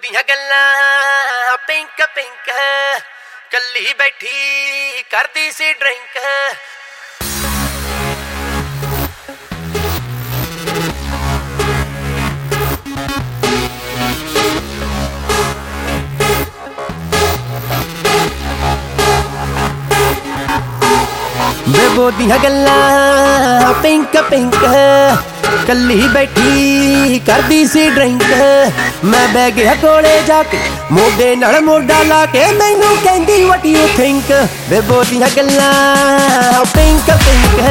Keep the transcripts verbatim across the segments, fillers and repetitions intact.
ਦੀਆਂ ਗੱਲਾਂ pink pink ਕੱਲੀ ਬੈਠੀ ਕਰਦੀ ਸੀ ਡਰਿੰਕ। ਬੇਬੋ ਦੀਆਂ ਗੱਲਾਂ ਪਿੰਕ ਪਿੰਕ ਕੱਲੀ ਬੈਠੀ ਕਰਦੀ ਸੀ ਡਰਿੰਕ। ਮੈਂ ਬਹਿ ਗਿਆ ਕੋਲੇ ਜਾ ਕੇ ਮੋਢੇ ਨਾਲ ਮੋਢਾ ਲਾ ਕੇ ਮੈਨੂੰ ਕਹਿੰਦੀ what you think। ਬੇਬੋ ਦੀਆਂ ਗੱਲਾਂ ਪਿੰਕ ਪਿੰਕ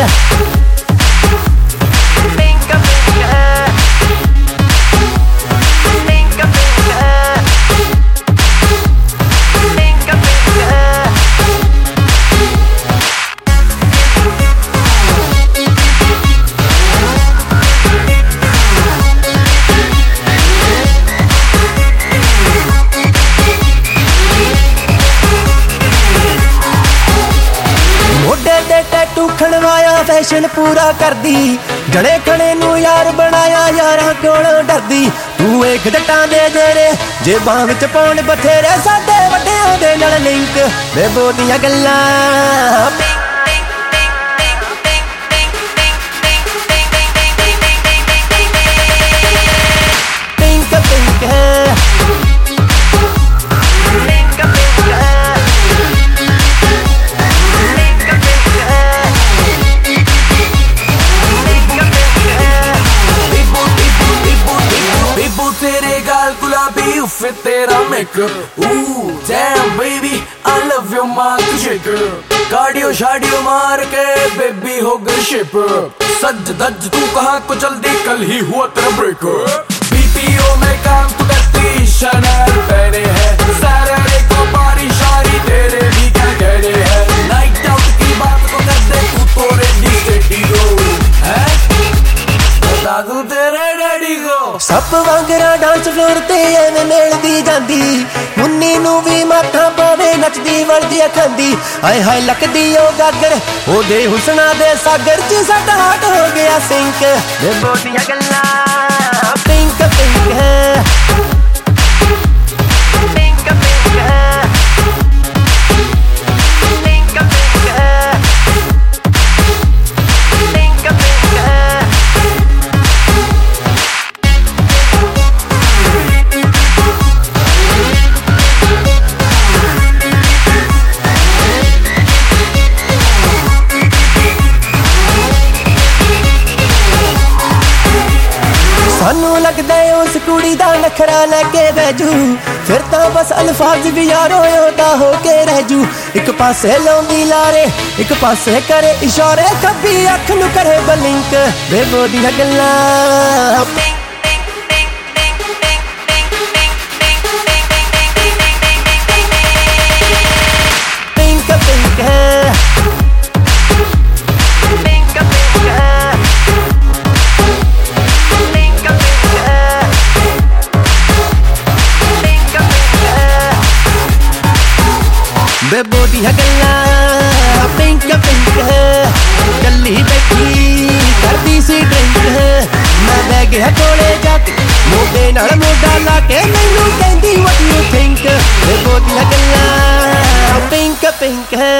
ਟੈਟੂ ਖਣਵਾਇਆ ਫੈਸ਼ਨ ਪੂਰਾ ਕਰਦੀ। ਜੜੇ ਖਣੇ ਨੂੰ ਯਾਰ ਬਣਾਇਆ ਯਾਰਾਂ ਕੋਲੋਂ ਡਰਦੀ। ਤੂੰ ਵੇਖ ਜੱਟਾਂ ਦੇ ਜਿਹੜੇ ਜੇਬਾਂ ਵਿੱਚ ਪਾਉਣ ਬਥੇਰੇ ਸਾਡੇ ਵੱਡਿਆਂ ਦੇ ਨਾਲ ਲਿੰਕ। ਬੇਬੋ ਦੀਆਂ ਗੱਲਾਂ ਪਿੰਕ ਪਿੰਕ fit तेरा makeup ooh damn baby I love your mouth shaker cardio शाडियो मार के baby हो गई shape सज धज तू कहाँ को चल दी कल ही हुआ तेरा breakup B P O में काम तू करती Chanel पहने है Saturday को पारी शारी तेरे भी क्या कहने है night out की बात को कर दे तू तो ready steady go है बता दूं तेरे डैडी को। ਸੱਪ ਵਾਂਗਰਾ ਡਾਂਸ ਫਲੋਰ ਤੇ ਐਵੇਂ ਮਿਲਦੀ ਜਾਂਦੀ। ਮੁੰਨੀ ਨੂੰ ਵੀ ਮਾਥਾ ਪਾਵੇ ਨੱਚਦੀ ਵਰਦੀ ਖਾਂਦੀ। ਹਾਏ ਹਾਏ ਲੱਕਦੀ ਉਹ ਗਾਗਰ ਉਹਦੇ ਹੁਸਨਾ ਦੇ ਸਾਗਰ ਚ ਸਾਡਾ ਹਾਟ ਹੋ ਗਿਆ ਸਿੰਕ। ਬੇਬੋ ਦੀਆਂ ਗੱਲਾਂ ਪਿੰਕ ਪਿੰਕ ਸਾਨੂੰ ਲੱਗਦਾ ਉਸ ਕੁੜੀ ਦਾ ਨਖਰਾ ਲੈ ਕੇ ਬੈਜੂ। ਫਿਰ ਤਾਂ ਬਸ ਅਲਫਾਜ਼ ਵੀ ਯਾਰੋ ਉਹਦਾ ਹੋ ਕੇ ਰਹਿ ਜੂ। ਇੱਕ ਪਾਸੇ ਲਾਉਂਦੀ ਲਾਰੇ ਇੱਕ ਪਾਸੇ ਕਰੇ ਇਸ਼ਾਰੇ ਖੱਬੀ ਅੱਖ ਨੂੰ ਕਰੇ ਬਲਿੰਕ। ਬੇਬੋ ਦੀਆਂ ਗੱਲਾਂ ਪਿੰਕ ਪਿੰਕ ਬੇਬੋ ਦੀਆਂ ਗੱਲਾਂ ਪਿੰਕ ਪਿੰਕ ਕੱਲੀ ਬੈਠੀ ਕਰਦੀ ਸੀ ਡਰਿੰਕ। ਮੈਂ ਬਹਿ ਗਿਆ ਕੋਲੇ ਜਾ ਕੇ ਮੋਢੇ ਨਾਲ ਮੋਢਾ ਲਾ ਕੇ ਮੈਨੂੰ ਕਹਿੰਦੀ what you think। ਬੇਬੋ ਦੀਆਂ ਗੱਲਾਂ ਪਿੰਕ ਪਿੰਕ